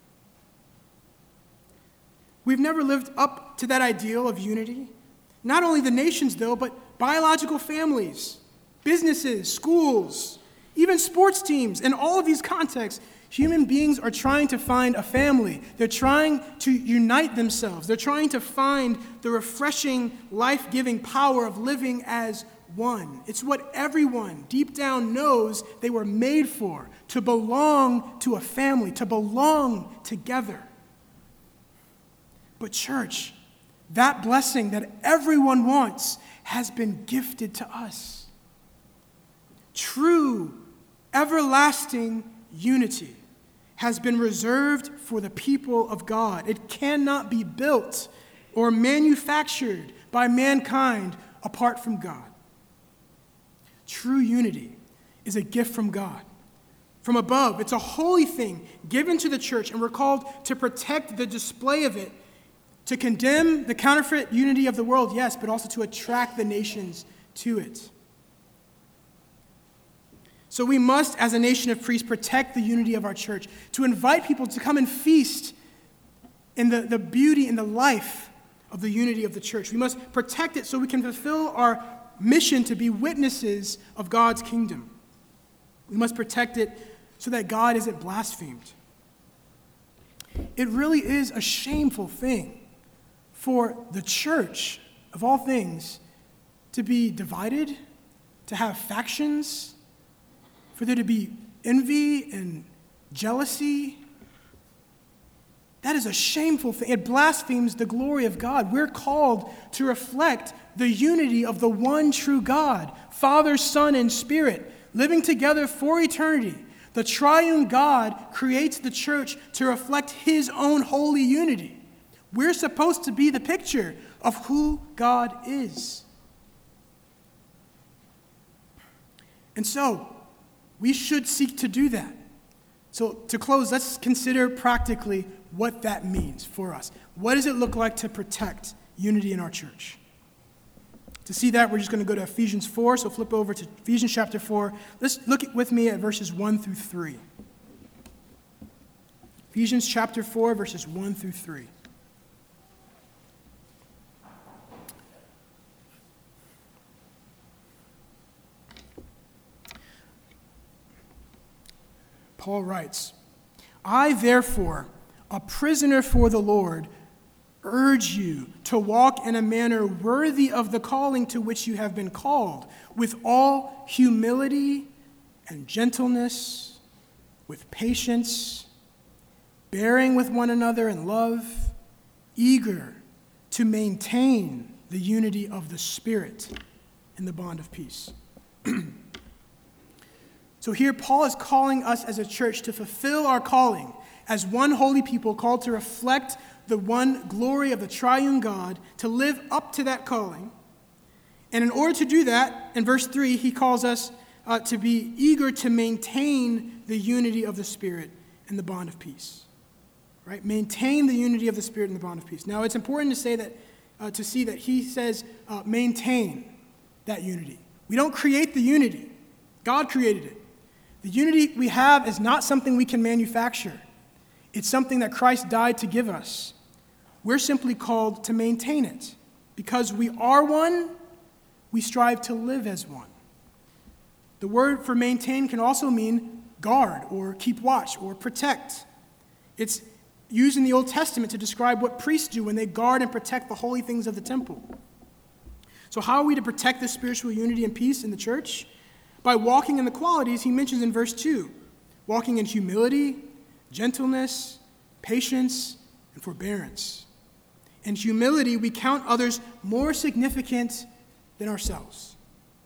Speaker 1: We've never lived up to that ideal of unity. Not only the nations, though, but biological families, businesses, schools, even sports teams. In all of these contexts, human beings are trying to find a family. They're trying to unite themselves. They're trying to find the refreshing, life-giving power of living as one. It's what everyone deep down knows they were made for, to belong to a family, to belong together. But church, that blessing that everyone wants has been gifted to us. everlasting unity has been reserved for the people of God. It cannot be built or manufactured by mankind apart from God. True unity is a gift from God, from above. It's a holy thing given to the church, and we're called to protect the display of it, to condemn the counterfeit unity of the world, yes, but also to attract the nations to it. So we must, as a nation of priests, protect the unity of our church, to invite people to come and feast in the beauty and the life of the unity of the church. We must protect it so we can fulfill our mission to be witnesses of God's kingdom. We must protect it so that God isn't blasphemed. It really is a shameful thing for the church, of all things, to be divided, to have factions, for there to be envy and jealousy. That is a shameful thing. It blasphemes the glory of God. We're called to reflect the unity of the one true God, Father, Son, and Spirit, living together for eternity. The triune God creates the church to reflect his own holy unity. We're supposed to be the picture of who God is. And so, we should seek to do that. So to close, let's consider practically what that means for us. What does it look like to protect unity in our church? To see that, we're just going to go to Ephesians 4, so flip over to Ephesians chapter 4. Let's look with me at verses 1 through 3. Ephesians chapter 4, verses 1 through 3. Paul writes, I, therefore, a prisoner for the Lord, urge you to walk in a manner worthy of the calling to which you have been called, with all humility and gentleness, with patience, bearing with one another in love, eager to maintain the unity of the Spirit in the bond of peace. So here Paul is calling us as a church to fulfill our calling as one holy people called to reflect the one glory of the triune God, to live up to that calling. And in order to do that, in verse 3, he calls us to be eager to maintain the unity of the Spirit and the bond of peace. Right? Maintain the unity of the Spirit and the bond of peace. Now, it's important to say that, to see that he says maintain that unity. We don't create the unity. God created it. The unity we have is not something we can manufacture. It's something that Christ died to give us. We're simply called to maintain it. Because we are one, we strive to live as one. The word for maintain can also mean guard or keep watch or protect. It's used in the Old Testament to describe what priests do when they guard and protect the holy things of the temple. So how are we to protect this spiritual unity and peace in the church? By walking in the qualities he mentions in verse 2, walking in humility, gentleness, patience, and forbearance. In humility, we count others more significant than ourselves.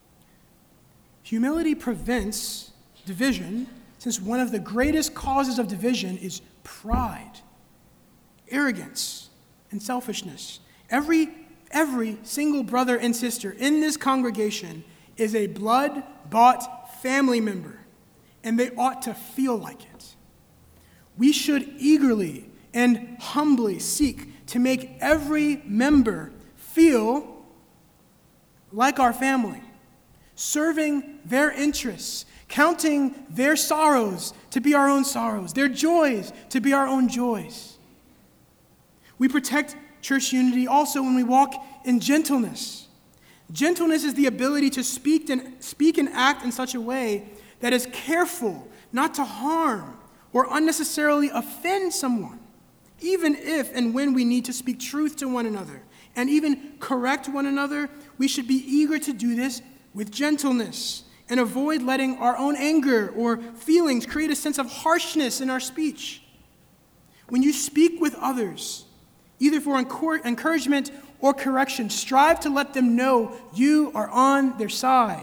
Speaker 1: Humility prevents division, since one of the greatest causes of division is pride, arrogance, and selfishness. Every single brother and sister in this congregation is a blood-bought family member, and they ought to feel like it. We should eagerly and humbly seek to make every member feel like our family, serving their interests, counting their sorrows to be our own sorrows, their joys to be our own joys. We protect church unity also when we walk in gentleness. Gentleness is the ability to speak and act in such a way that is careful not to harm or unnecessarily offend someone, even if and when we need to speak truth to one another and even correct one another. We should be eager to do this with gentleness and avoid letting our own anger or feelings create a sense of harshness in our speech. When you speak with others, either for encouragement or correction, strive to let them know you are on their side.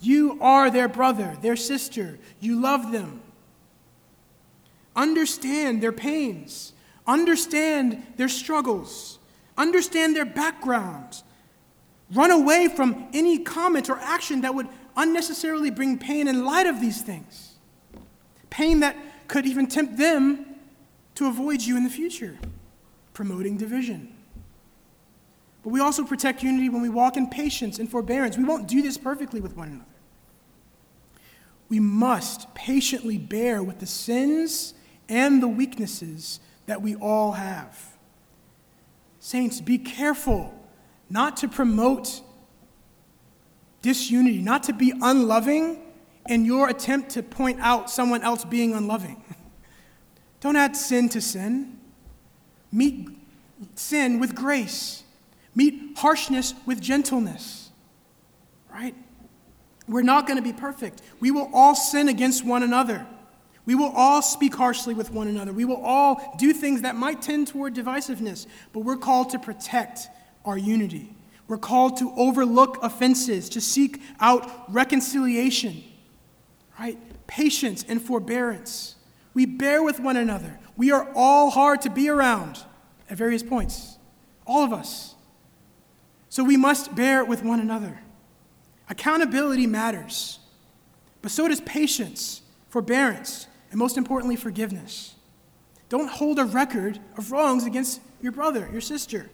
Speaker 1: You are their brother, their sister. You love them. Understand their pains. Understand their struggles. Understand their background. Run away from any comment or action that would unnecessarily bring pain in light of these things. Pain that could even tempt them to avoid you in the future, promoting division. But we also protect unity when we walk in patience and forbearance. We won't do this perfectly with one another. We must patiently bear with the sins and the weaknesses that we all have. Saints, be careful not to promote disunity, not to be unloving in your attempt to point out someone else being unloving. Don't add sin to sin. Meet sin with grace. Meet harshness with gentleness. Right? We're not going to be perfect. We will all sin against one another. We will all speak harshly with one another. We will all do things that might tend toward divisiveness, but we're called to protect our unity. We're called to overlook offenses, to seek out reconciliation, right? Patience and forbearance. We bear with one another. We are all hard to be around at various points, all of us. So we must bear with one another. Accountability matters, but so does patience, forbearance, and most importantly, forgiveness. Don't hold a record of wrongs against your brother, your sister.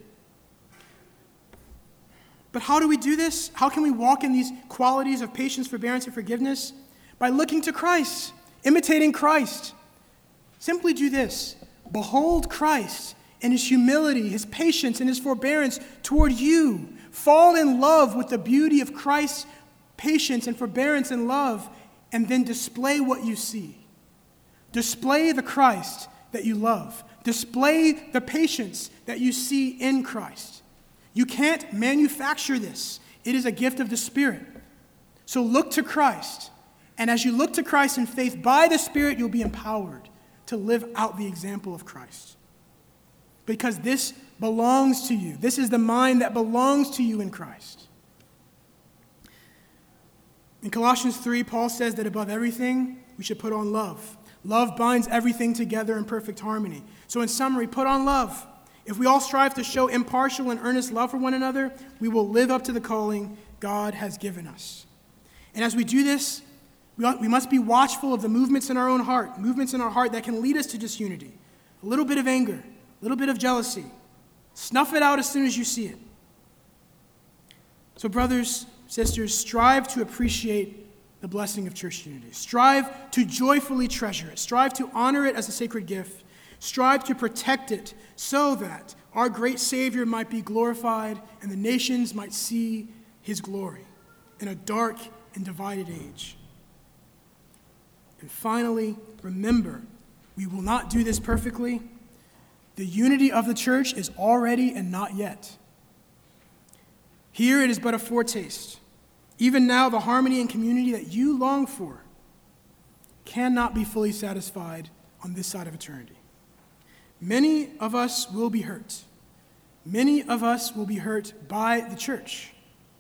Speaker 1: But how do we do this? How can we walk in these qualities of patience, forbearance, and forgiveness? By looking to Christ, imitating Christ. Simply do this. Behold Christ and his humility, his patience, and his forbearance toward you. Fall in love with the beauty of Christ's patience and forbearance and love, and then display what you see. Display the Christ that you love. Display the patience that you see in Christ. You can't manufacture this. It is a gift of the Spirit. So look to Christ. And as you look to Christ in faith by the Spirit, you'll be empowered to live out the example of Christ. Because this belongs to you. This is the mind that belongs to you in Christ. In Colossians 3, Paul says that above everything, we should put on love. Love binds everything together in perfect harmony. So in summary, put on love. If we all strive to show impartial and earnest love for one another, we will live up to the calling God has given us. And as we do this, we must be watchful of the movements in our own heart, movements in our heart that can lead us to disunity. A little bit of anger, a little bit of jealousy. Snuff it out as soon as you see it. So brothers, sisters, strive to appreciate the blessing of church unity. Strive to joyfully treasure it. Strive to honor it as a sacred gift. Strive to protect it so that our great Savior might be glorified and the nations might see his glory in a dark and divided age. And finally, remember, we will not do this perfectly. The unity of the church is already and not yet. Here it is but a foretaste. Even now, the harmony and community that you long for cannot be fully satisfied on this side of eternity. Many of us will be hurt. Many of us will be hurt by the church.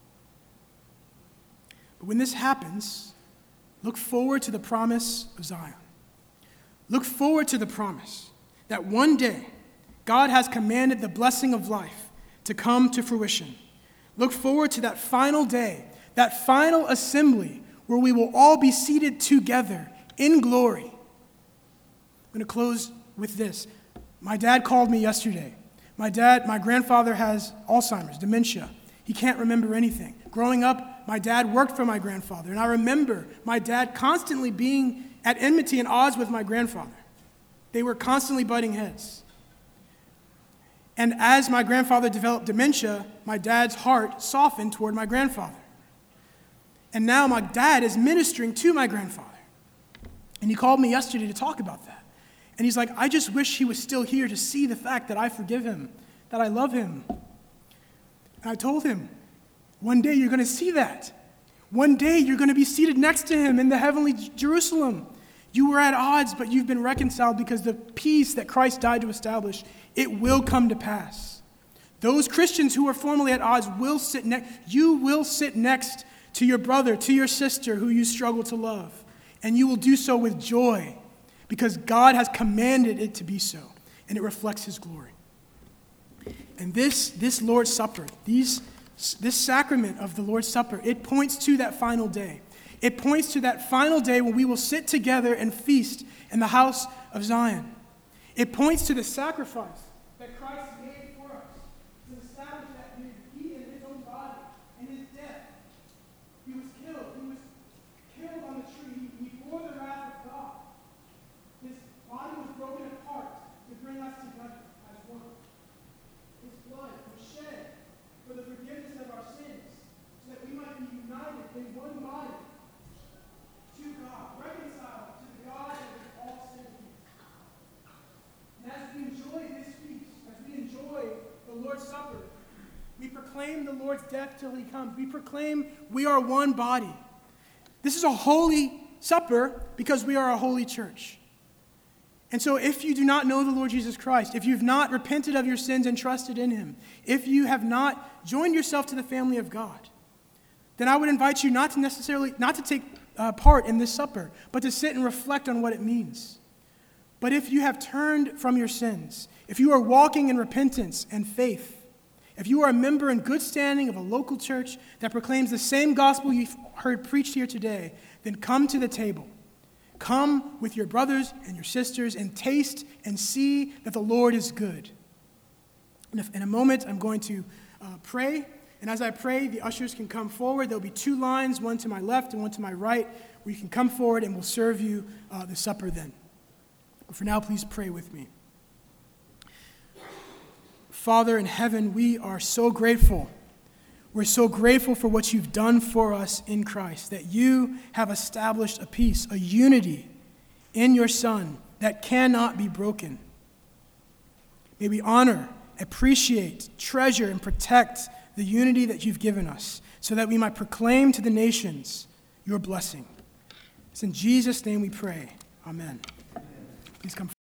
Speaker 1: But when this happens, look forward to the promise of Zion. Look forward to the promise that one day God has commanded the blessing of life to come to fruition. Look forward to that final day, that final assembly where we will all be seated together in glory. I'm going to close with this. My dad called me yesterday. My grandfather has Alzheimer's, dementia. He can't remember anything. Growing up, my dad worked for my grandfather, and I remember my dad constantly being at enmity and odds with my grandfather. They were constantly butting heads. And as my grandfather developed dementia, my dad's heart softened toward my grandfather. And now my dad is ministering to my grandfather. And he called me yesterday to talk about that. And he's like, I just wish he was still here to see the fact that I forgive him, that I love him. And I told him, one day you're going to see that. One day you're going to be seated next to him in the heavenly Jerusalem. You were at odds, but you've been reconciled because the peace that Christ died to establish, it will come to pass. Those Christians who are formerly at odds will sit next. You will sit next to your brother, to your sister who you struggle to love. And you will do so with joy because God has commanded it to be so, and it reflects his glory. And this Lord's Supper, this sacrament of the Lord's Supper, it points to that final day. It points to that final day when we will sit together and feast in the house of Zion. It points to the sacrifice that Christ made for us to establish that he in his own body and his death, he was killed. He was killed on the tree. He bore the wrath of God. His body was broken apart to bring us together as one. His blood was shed for the forgiveness of our sins so that we might be united in one body to God, reconciled to the God that is all sin. And as we enjoy this feast, as we enjoy the Lord's Supper, we proclaim the Lord's death till he comes. We proclaim we are one body. This is a holy supper because we are a holy church. And so if you do not know the Lord Jesus Christ, if you've not repented of your sins and trusted in him, if you have not joined yourself to the family of God, then I would invite you not to take part in this supper, but to sit and reflect on what it means. But if you have turned from your sins, if you are walking in repentance and faith, if you are a member in good standing of a local church that proclaims the same gospel you've heard preached here today, then come to the table. Come with your brothers and your sisters and taste and see that the Lord is good. And in a moment, I'm going to pray. And as I pray, the ushers can come forward. There'll be two lines, one to my left and one to my right, where you can come forward and we'll serve you the supper then. But for now, please pray with me. Father in heaven, we are so grateful. We're so grateful for what you've done for us in Christ, that you have established a peace, a unity in your Son that cannot be broken. May we honor, appreciate, treasure, and protect the unity that you've given us so that we might proclaim to the nations your blessing. It's in Jesus' name we pray. Amen. Please come forward.